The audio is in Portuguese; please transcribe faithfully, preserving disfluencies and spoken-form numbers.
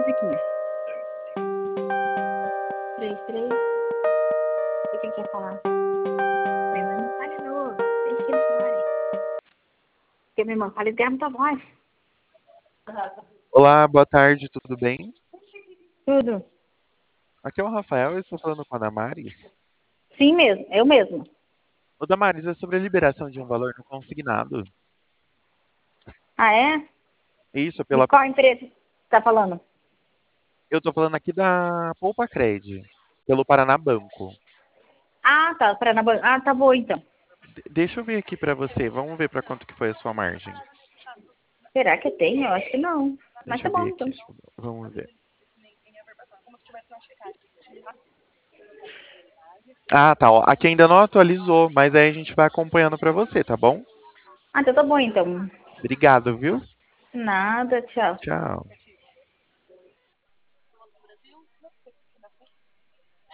musiquinha. Três, três. O que ele quer falar? Minha irmã não fale não. Deixa eles falarem. Porque minha irmã fala, eles ganham muita voz. Olá, boa tarde, tudo bem? Tudo. Aqui é o Rafael, eu estou falando com a Damares. Sim mesmo, eu mesmo. O Damares, é sobre a liberação de um valor no consignado. Ah, é? Isso, De pela. qual empresa você tá falando? Eu estou falando aqui da Poupa Cred, pelo Paraná Banco. Ah, tá. Pra na... ban- Ah, tá bom então. D- deixa eu ver aqui para você, vamos ver para quanto que foi a sua margem. Será que tem? Eu acho que não. Mas Deixa tá eu bom ver aqui, então. deixa eu- vamos ver. Ah, tá, ó, aqui ainda não atualizou, mas aí a gente vai acompanhando para você, tá bom? Ah, então tá bom então. Obrigado, viu? Nada, tchau. Tchau.